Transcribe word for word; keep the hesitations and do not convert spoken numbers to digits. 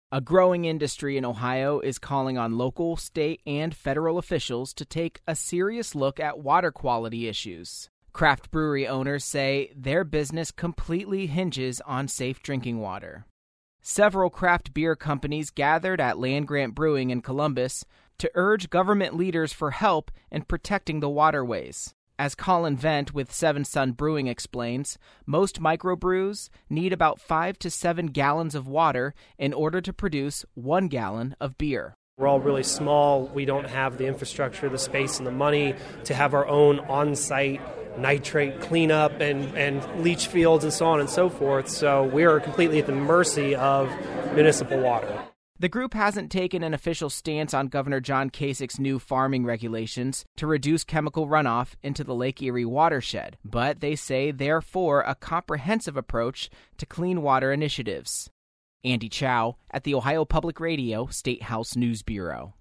A growing industry in Ohio is calling on local, state, and federal officials to take a serious look at water quality issues. Craft brewery owners say their business completely hinges on safe drinking water. Several craft beer companies gathered at Land Grant Brewing in Columbus to urge government leaders for help in protecting the waterways. As Colin Vent with Seven Sun Brewing explains, most microbrews need about five to seven gallons of water in order to produce one gallon of beer. We're all really small. We don't have the infrastructure, the space, and the money to have our own on-site nitrate cleanup and, and leach fields and so on and so forth. So we are completely at the mercy of municipal water. The group hasn't taken an official stance on Governor John Kasich's new farming regulations to reduce chemical runoff into the Lake Erie watershed, but they say they're for a comprehensive approach to clean water initiatives. Andy Chow at the Ohio Public Radio State House News Bureau.